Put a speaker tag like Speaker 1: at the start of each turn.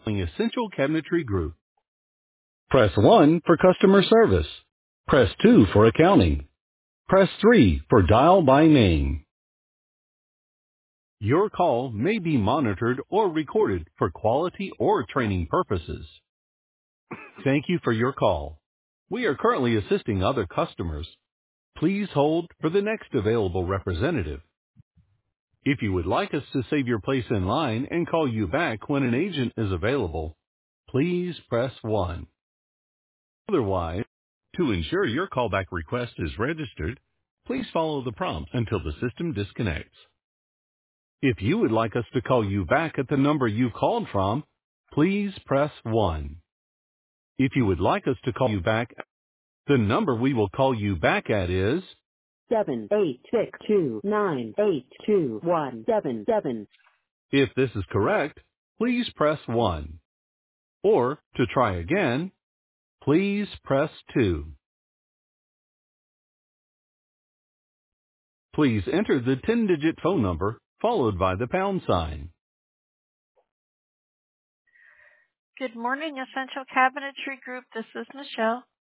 Speaker 1: Essential Cabinetry Group. Press 1 for customer service. Press 2 for accounting. Press 3 for dial by name. Your call may be monitored or recorded for quality or training purposes. Thank you for your call. We are currently assisting other customers. Please hold for the next available representative. If you would like us to save your place in line and call you back when an agent is available, please press 1. Otherwise, to ensure your callback request is registered, please follow the prompts until the system disconnects. If you would like us to call you back at the number you called from, please press 1. If you would like us to call you back, the number we will call you back at is
Speaker 2: 78629822177.
Speaker 1: If this is correct, please press 1. Or, to try again, please press 2. Please enter the 10-digit phone number followed by the pound sign.
Speaker 3: Good morning, Essential Cabinetry Group. This is Michelle.